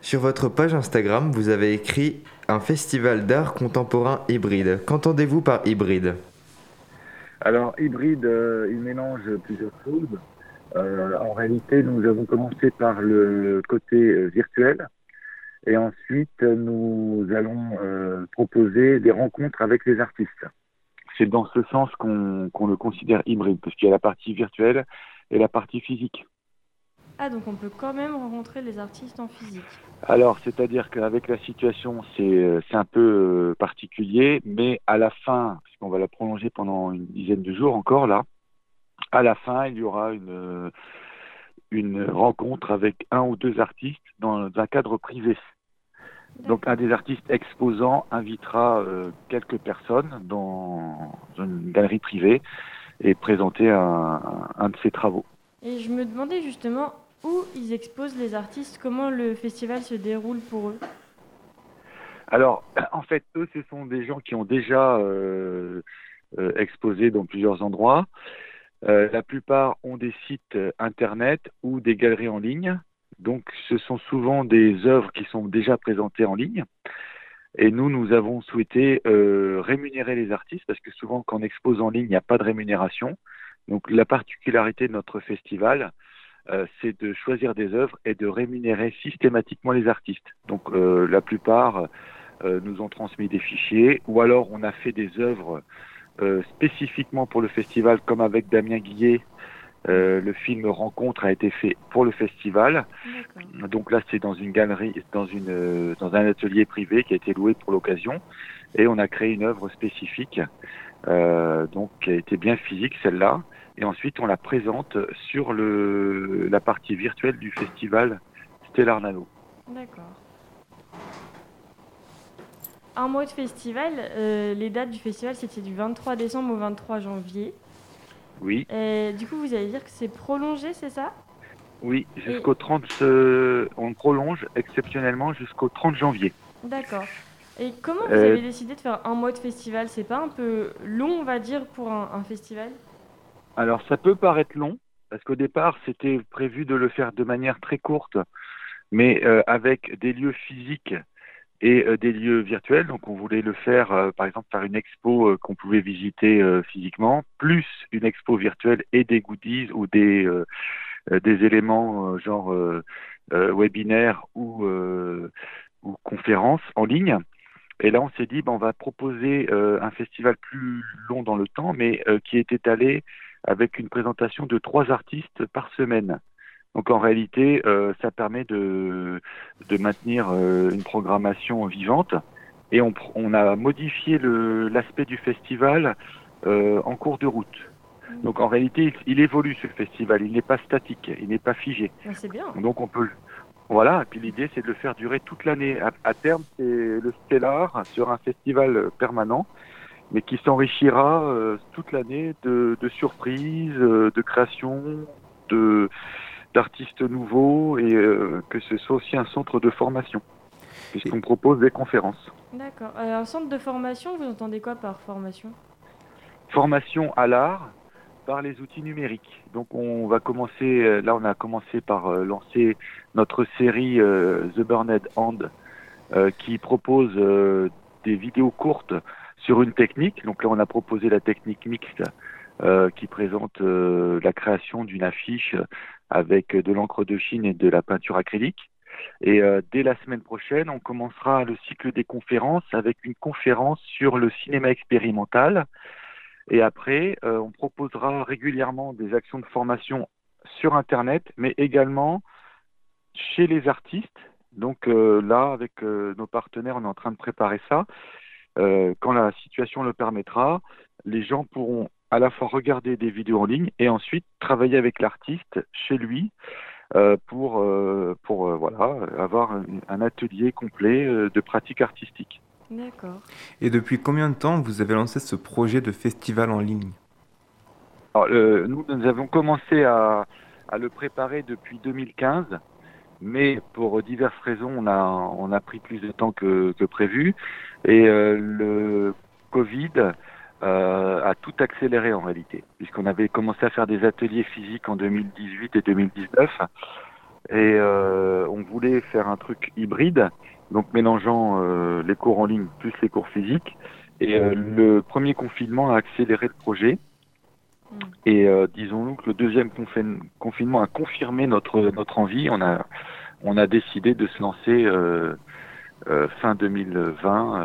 Sur votre page Instagram, vous avez écrit un festival d'art contemporain hybride. Qu'entendez-vous par hybride? Alors, hybride, il mélange plusieurs choses. En réalité, nous avons commencé par le côté virtuel et ensuite nous allons proposer des rencontres avec les artistes. C'est dans ce sens qu'on le considère hybride, parce qu'il y a la partie virtuelle et la partie physique. Ah, donc on peut quand même rencontrer les artistes en physique. Alors, c'est-à-dire qu'avec la situation, c'est un peu particulier, mais à la fin, puisqu'on va la prolonger pendant une dizaine de jours encore là, à la fin, il y aura une rencontre avec un ou deux artistes dans un cadre privé. Donc, un D'accord. des artistes exposants invitera quelques personnes dans une galerie privée et présenter un de ses travaux. Et je me demandais justement où ils exposent les artistes, comment le festival se déroule pour eux. Alors, en fait, eux, ce sont des gens qui ont déjà exposé dans plusieurs endroits. La plupart ont des sites internet ou des galeries en ligne. Donc, ce sont souvent des œuvres qui sont déjà présentées en ligne. Et nous avons souhaité rémunérer les artistes parce que souvent, quand on expose en ligne, il n'y a pas de rémunération. Donc, la particularité de notre festival, c'est de choisir des œuvres et de rémunérer systématiquement les artistes. Donc, la plupart nous ont transmis des fichiers ou alors on a fait des œuvres spécifiquement pour le festival, comme avec Damien Guillet. Le film Rencontre a été fait pour le festival. D'accord. Donc là, c'est dans une galerie, dans un atelier privé qui a été loué pour l'occasion. Et on a créé une œuvre spécifique, donc qui a été bien physique, celle-là. Et ensuite, on la présente sur la partie virtuelle du festival Stellar Nano. D'accord. Un mois de festival, les dates du festival c'était du 23 décembre au 23 janvier. Oui, Et du coup, vous allez dire que c'est prolongé, c'est ça? oui, Et jusqu'au 30, on prolonge exceptionnellement jusqu'au 30 janvier. d'accord. Et comment vous Euh, avez décidé de faire un mois de festival? C'est pas un peu long, on va dire, pour un festival? alors, ça peut paraître long, parce qu'au départ, c'était prévu de le faire de manière très courte, mais avec des lieux physiques et des lieux virtuels. Donc, on voulait le faire, par exemple, par une expo qu'on pouvait visiter physiquement, plus une expo virtuelle et des goodies ou des éléments genre webinaire ou conférences en ligne. Et là, on s'est dit, ben, on va proposer un festival plus long dans le temps, mais qui est étalé avec une présentation de 3 artistes par semaine. Donc en réalité, ça permet de maintenir une programmation vivante. Et on a modifié l'aspect du festival en cours de route. Donc en réalité, il évolue ce festival. Il n'est pas statique, il n'est pas figé. Ah, c'est bien. Donc on peut, voilà. Et puis l'idée, c'est de le faire durer toute l'année. À terme, c'est le Stellar sur un festival permanent, mais qui s'enrichira toute l'année de surprises, de créations, de d'artistes nouveaux et que ce soit aussi un centre de formation, Et, puisqu'on propose des conférences. D'accord. Un centre de formation, vous entendez quoi par formation? Formation à l'art par les outils numériques. Donc on va commencer, là on a commencé par lancer notre série The Burned Hand qui propose des vidéos courtes sur une technique. Donc là on a proposé la technique mixte qui présente la création d'une affiche avec de l'encre de Chine et de la peinture acrylique. Et dès la semaine prochaine, on commencera le cycle des conférences avec une conférence sur le cinéma expérimental. Et après, on proposera régulièrement des actions de formation sur Internet, mais également chez les artistes. Donc là, avec nos partenaires, on est en train de préparer ça. Quand la situation le permettra, les gens pourront à la fois regarder des vidéos en ligne et ensuite travailler avec l'artiste chez lui pour voilà, avoir un atelier complet de pratique artistique. D'accord. et depuis combien de temps vous avez lancé ce projet de festival en ligne? Alors, nous avons commencé à le préparer depuis 2015, mais pour diverses raisons, on a pris plus de temps que prévu. Et le Covid a tout accéléré en réalité, puisqu'on avait commencé à faire des ateliers physiques en 2018 et 2019. Et on voulait faire un truc hybride, donc mélangeant les cours en ligne plus les cours physiques. Et le premier confinement a accéléré le projet. Mm. Et disons-nous que le deuxième confinement a confirmé notre envie. On a décidé de se lancer fin 2020.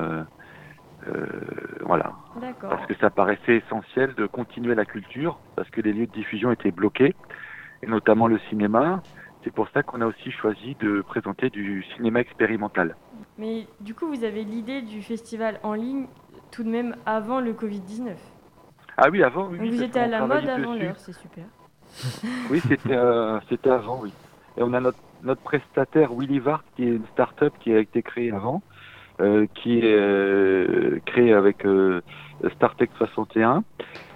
Voilà. D'accord. Parce que ça paraissait essentiel de continuer la culture, parce que les lieux de diffusion étaient bloqués, et notamment le cinéma. C'est pour ça qu'on a aussi choisi de présenter du cinéma expérimental. Mais du coup, vous avez l'idée du festival en ligne tout de même avant le Covid-19. Ah oui, avant, oui, Donc vous parce étiez à qu'on la mode travaillait avant dessus. l'heure, c'est super. Oui, c'était avant, oui. Et on a notre prestataire Willy Vart, qui est une start-up qui a été créée avant, qui est créée avec StarTech 61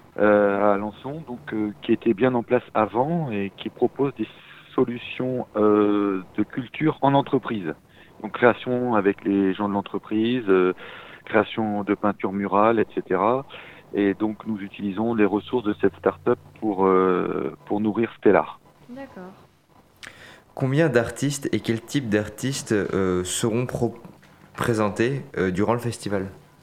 à Alençon, donc qui était bien en place avant et qui propose des solutions de culture en entreprise. Donc création avec les gens de l'entreprise, création de peinture murale, etc. Et donc nous utilisons les ressources de cette start-up pour nourrir Stellar. D'accord. Combien d'artistes et quel type d'artistes seront présentés durant le festival?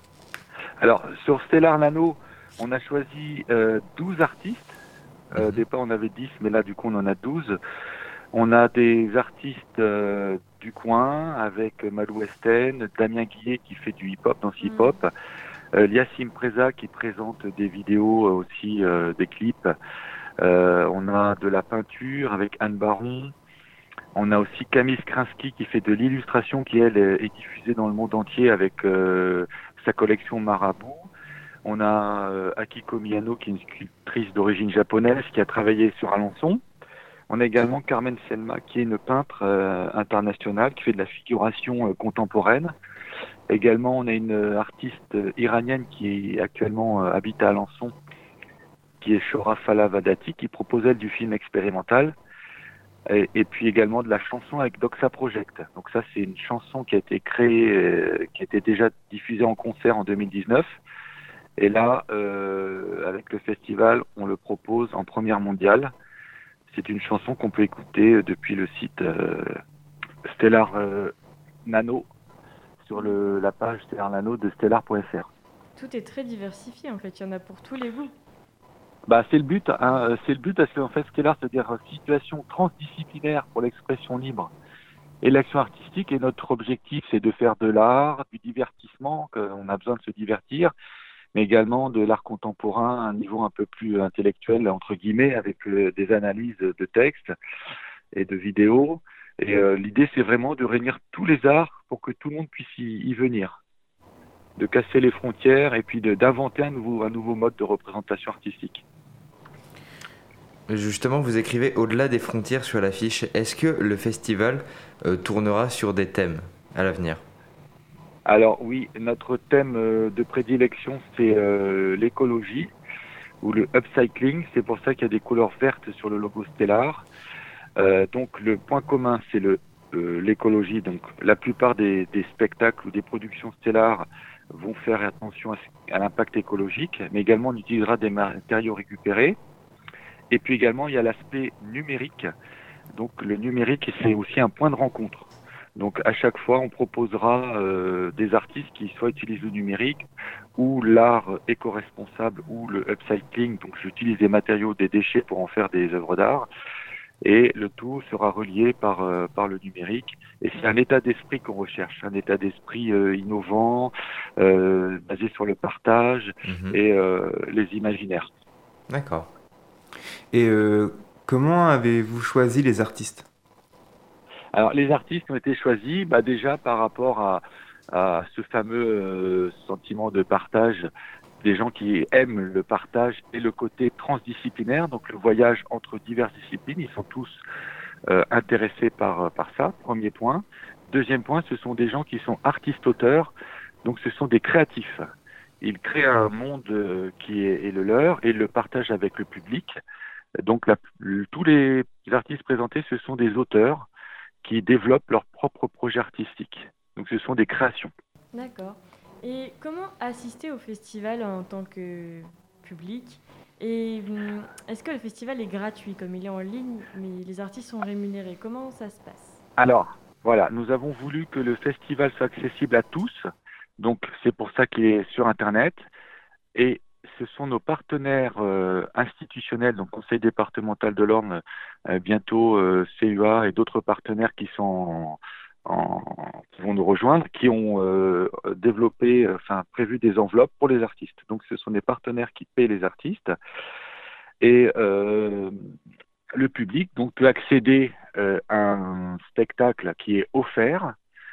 Alors sur Stellar Nano, on a choisi 12 artistes. Au départ on avait 10, mais là du coup on en a 12. On a des artistes du coin avec Malou Esten, Damien Guillet qui fait du hip-hop, danse hip-hop, Liassim Preza qui présente des vidéos aussi, des clips. On a de la peinture avec Anne Baron. On a aussi Camille Skrinsky qui fait de l'illustration qui, elle, est diffusée dans le monde entier avec sa collection Marabout. On a Akiko Miyano qui est une sculptrice d'origine japonaise qui a travaillé sur Alençon. On a également Carmen Selma qui est une peintre internationale qui fait de la figuration contemporaine. Également, on a une artiste iranienne qui actuellement habite à Alençon, qui est Shora Falavadati, qui propose elle du film expérimental. Et puis également de la chanson avec Doxa Project. Donc ça, c'est une chanson qui a été créée, qui était déjà diffusée en concert en 2019. Et là, avec le festival, on le propose en première mondiale. C'est une chanson qu'on peut écouter depuis le site Stellar Nano, sur la page Stellar Nano de stellar.fr. Tout est très diversifié en fait, il y en a pour tous les goûts. Bah, c'est le but, hein. C'est le but parce qu'en fait, Stellar, c'est-à-dire situation transdisciplinaire pour l'expression libre et l'action artistique. Et notre objectif, c'est de faire de l'art, du divertissement, qu'on a besoin de se divertir, mais également de l'art contemporain à un niveau un peu plus intellectuel, entre guillemets, avec des analyses de textes et de vidéos. Et l'idée, c'est vraiment de réunir tous les arts pour que tout le monde puisse y venir, de casser les frontières et puis d'inventer un nouveau mode de représentation artistique. Justement, vous écrivez au-delà des frontières sur l'affiche. Est-ce que le festival tournera sur des thèmes à l'avenir? Alors oui, notre thème de prédilection, c'est l'écologie ou le upcycling. C'est pour ça qu'il y a des couleurs vertes sur le logo Stellar. Donc le point commun, c'est l'écologie. Donc la plupart des spectacles ou des productions Stellar vont faire attention à l'impact écologique, mais également on utilisera des matériaux récupérés. Et puis également, il y a l'aspect numérique. Donc le numérique, c'est aussi un point de rencontre. Donc à chaque fois, on proposera des artistes qui soit utilisent le numérique ou l'art éco-responsable ou le upcycling. Donc j'utilise des matériaux, des déchets pour en faire des œuvres d'art. Et le tout sera relié par le numérique. Et c'est un état d'esprit qu'on recherche, un état d'esprit innovant, basé sur le partage et les imaginaires. D'accord. Et comment avez-vous choisi les artistes? Alors, les artistes ont été choisis déjà par rapport à ce fameux sentiment de partage, des gens qui aiment le partage et le côté transdisciplinaire, donc le voyage entre diverses disciplines. Ils sont tous intéressés par ça, premier point. Deuxième point, ce sont des gens qui sont artistes-auteurs, donc ce sont des créatifs. Ils créent un monde qui est le leur et le partagent avec le public. Donc tous les artistes présentés, ce sont des auteurs qui développent leur propre projet artistique. Donc ce sont des créations. D'accord. Et comment assister au festival en tant que public? Et est-ce que le festival est gratuit, comme il est en ligne, mais les artistes sont rémunérés? Comment ça se passe? Alors, voilà, nous avons voulu que le festival soit accessible à tous, donc c'est pour ça qu'il est sur Internet, et ce sont nos partenaires institutionnels, donc Conseil départemental de l'Orne, bientôt CUA et d'autres partenaires qui sont qui vont nous rejoindre, qui ont développé, enfin prévu des enveloppes pour les artistes. Donc ce sont des partenaires qui paient les artistes et le public donc peut accéder à un spectacle qui est offert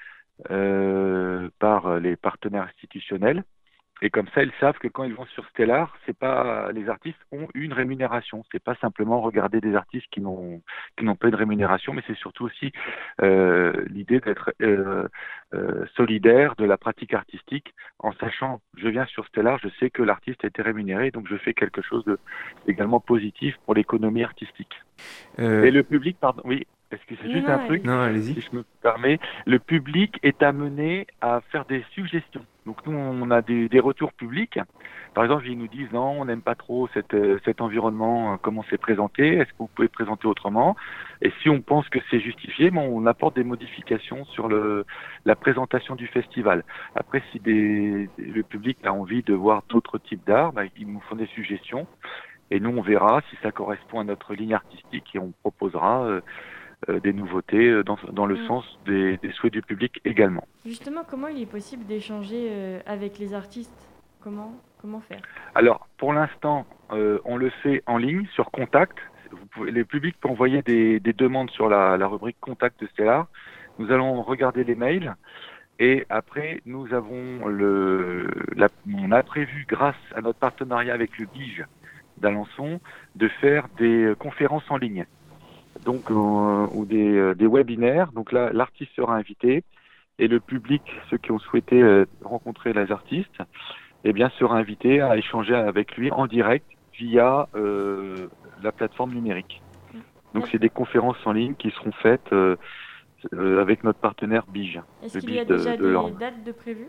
par les partenaires institutionnels. Et comme ça, ils savent que quand ils vont sur Stellar, c'est pas les artistes ont une rémunération. C'est pas simplement regarder des artistes qui n'ont pas de rémunération, mais c'est surtout aussi l'idée d'être solidaire de la pratique artistique, en sachant, je viens sur Stellar, je sais que l'artiste a été rémunéré, donc je fais quelque chose de également positif pour l'économie artistique. Euh, Et le public, pardon, oui. Est-ce que c'est juste un truc, Non, allez-y. si je me permets, le public est amené à faire des suggestions. Donc nous, on a des retours publics. Par exemple, ils nous disent non, on n'aime pas trop cet environnement, comment c'est présenté. Est-ce que vous pouvez présenter autrement? Et si on pense que c'est justifié, bon, on apporte des modifications sur la présentation du festival. Après, si le public a envie de voir d'autres types d'art, bah, ils nous font des suggestions. Et nous, on verra si ça correspond à notre ligne artistique et on proposera des nouveautés dans le sens des souhaits du public également. Justement, comment il est possible d'échanger avec les artistes? Comment faire? Alors, pour l'instant, on le fait en ligne, sur Contact. Les publics peuvent envoyer des demandes sur la rubrique Contact de Stellar. Nous allons regarder les mails. Et après, nous avons on a prévu, grâce à notre partenariat avec le BIGE d'Alençon, de faire des conférences en ligne. Donc ou des webinaires. Donc là, l'artiste sera invité et le public, ceux qui ont souhaité rencontrer les artistes, eh bien sera invité à échanger avec lui en direct via la plateforme numérique. Donc c'est des conférences en ligne qui seront faites avec notre partenaire BIGE. Est-ce qu'il y a déjà des dates de prévues?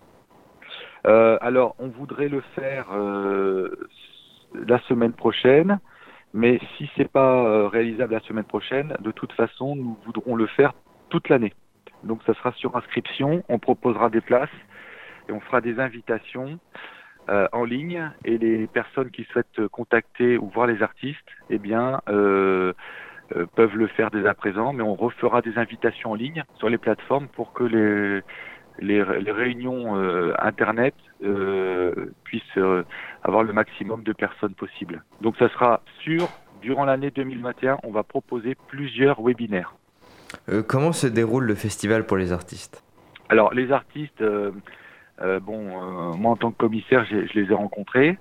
Alors on voudrait le faire la semaine prochaine. Mais si c'est pas réalisable la semaine prochaine, de toute façon, nous voudrons le faire toute l'année. Donc ça sera sur inscription, on proposera des places et on fera des invitations en ligne. Et les personnes qui souhaitent contacter ou voir les artistes, eh bien, peuvent le faire dès à présent. Mais on refera des invitations en ligne sur les plateformes pour que les réunions Internet puissent avoir le maximum de personnes possible. Donc ça sera durant l'année 2021, on va proposer plusieurs webinaires. Comment se déroule le festival pour les artistes? Alors les artistes, moi en tant que commissaire, je les ai rencontrés.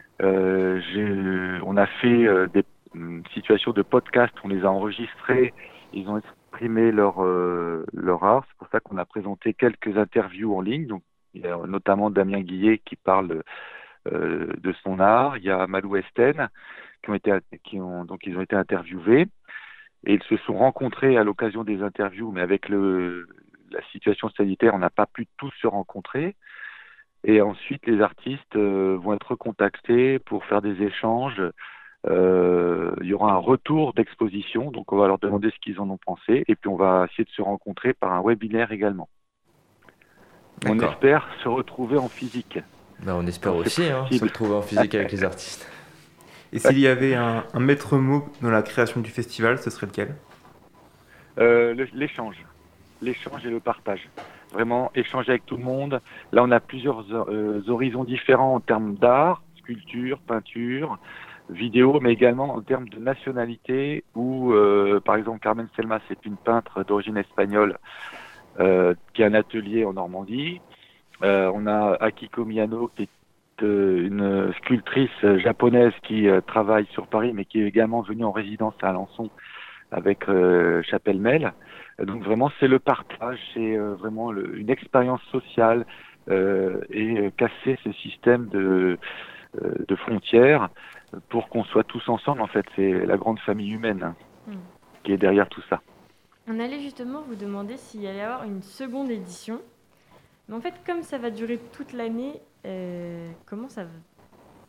On a fait des situations de podcast, on les a enregistrés, ils ont exprimé leur art. C'est pour ça qu'on a présenté quelques interviews en ligne. Donc, il y a notamment Damien Guillet qui parle de son art. Il y a Malou Esten ils ont été interviewés et ils se sont rencontrés à l'occasion des interviews, mais avec la situation sanitaire, on n'a pas pu tous se rencontrer. Et ensuite, les artistes vont être contactés pour faire des échanges. Il y aura un retour d'exposition, donc on va leur demander ce qu'ils en ont pensé, et puis on va essayer de se rencontrer par un webinaire également. On espère se retrouver en physique. Ben, on espère aussi se retrouver en physique avec les artistes. Et s'il y avait un maître mot dans la création du festival, ce serait lequel? L'échange et le partage. Vraiment échanger avec tout le monde. Là, on a plusieurs horizons différents en termes d'art, sculpture, peinture, vidéo, mais également en termes de nationalité, où, par exemple, Carmen Selma, c'est une peintre d'origine espagnole qui a un atelier en Normandie. On a Akiko Miyano, qui est une sculptrice japonaise qui travaille sur Paris, mais qui est également venue en résidence à Alençon avec Chapelle-Mel. Donc vraiment, c'est le partage, c'est vraiment une expérience sociale et casser ce système de frontières pour qu'on soit tous ensemble. En fait, c'est la grande famille humaine qui est derrière tout ça. On allait justement vous demander s'il y allait y avoir une seconde édition. Mais en fait, comme ça va durer toute l'année, comment ça va...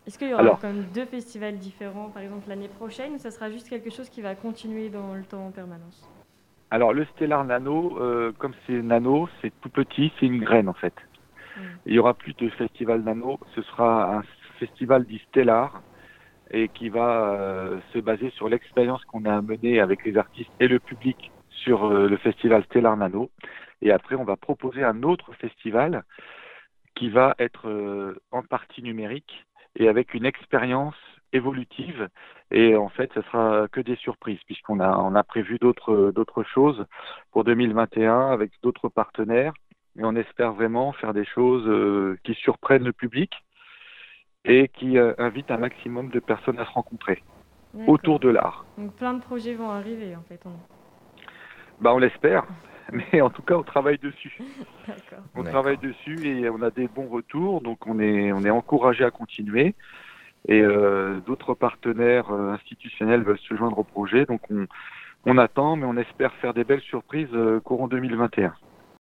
Est-ce qu'il y aura Alors, quand même 2 festivals différents, par exemple l'année prochaine, ou ça sera juste quelque chose qui va continuer dans le temps en permanence? alors le Stellar Nano, comme c'est nano, c'est tout petit, c'est une graine en fait. Mm. Il y aura plus de festival nano, ce sera un festival dit Stellar et qui va se baser sur l'expérience qu'on a menée avec les artistes et le public sur le festival Stellar Nano. Et après, on va proposer un autre festival qui va être en partie numérique et avec une expérience évolutive. Et en fait, ce sera que des surprises puisqu'on a prévu d'autres choses pour 2021 avec d'autres partenaires. Et on espère vraiment faire des choses qui surprennent le public et qui invitent un maximum de personnes à se rencontrer autour D'accord. de l'art. Donc plein de projets vont arriver en fait. Bah, on l'espère, mais en tout cas, on travaille dessus. D'accord. On D'accord. travaille dessus et on a des bons retours, donc on est encouragé à continuer. Et d'autres partenaires institutionnels veulent se joindre au projet, donc on attend, mais on espère faire des belles surprises courant 2021.